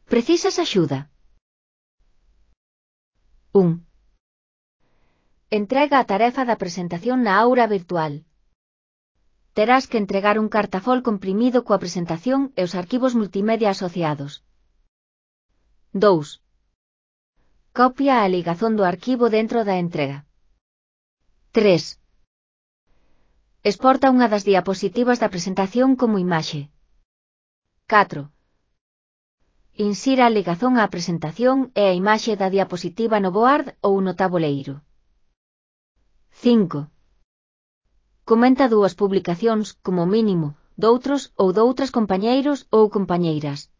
Precisas axuda? 1. Entrega a tarefa da presentación na aula virtual. Terás que entregar un cartafol comprimido coa presentación e os arquivos multimedia asociados. 2. Copia a ligazón do arquivo dentro da entrega. 3. Exporta unha das diapositivas da presentación como imaxe. 4. Insira a ligazón á presentación e a imaxe da diapositiva no Board ou no tabuleiro. 5. Comenta dúas publicacións, como mínimo, doutros ou doutras compañeiros ou compañeiras.